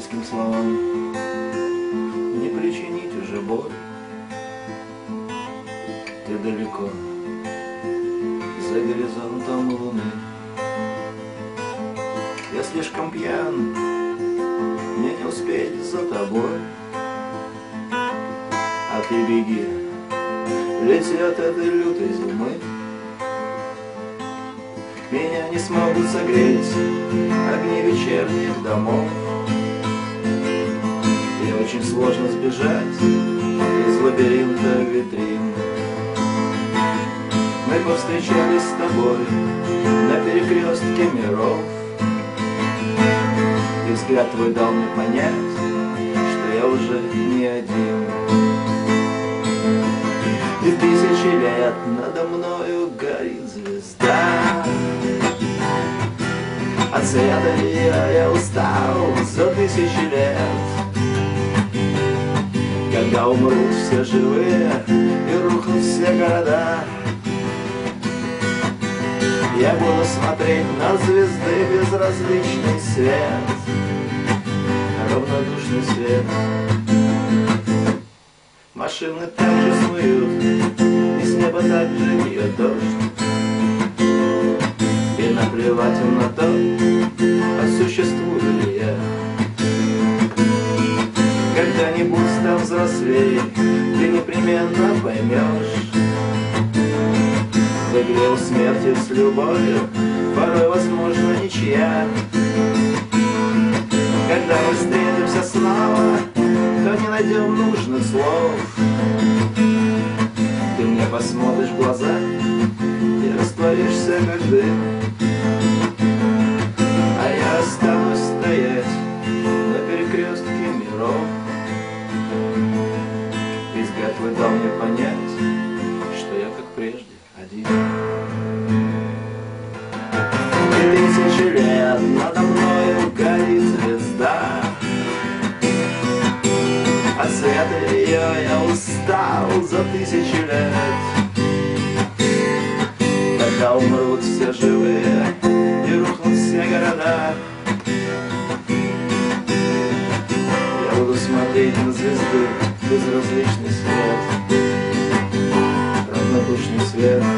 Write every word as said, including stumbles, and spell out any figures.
близким словам не причинить уже боль. Ты далеко, за горизонтом луны. Я слишком пьян, мне не успеть за тобой. А ты беги, лети от этой лютой зимы. Меня не смогут согреть огни вечерних домов. И очень сложно сбежать из лабиринта витрин. Мы повстречались с тобой на перекрестке миров. И взгляд твой дал мне понять, что я уже не один. И тысячи лет надо мною горит звезда. От света ее я устал за тысячи лет. Когда умрут все живые и рухнут все города, я буду смотреть на звезды безразличный свет, равнодушный свет. Машины так же смыют, и с неба так же льет дождь. И наплевать им на то, а существую ли я. Когда-нибудь став взрослее, ты непременно поймешь. В игре у смерти с любовью порой возможно ничья. Когда мы встретимся снова, то не найдем нужных слов. Ты мне посмотришь в глаза и растворишься как дым. А я останусь стоять на перекрестке миров. И взгляд твой дал мне понять, что я как прежде один. И тысячи лет надо мною горит звезда. От света ее я устал за тысячи лет. Когда умрут все живые и рухнут все города, я буду смотреть на звезды безразличный свет, равнодушный свет.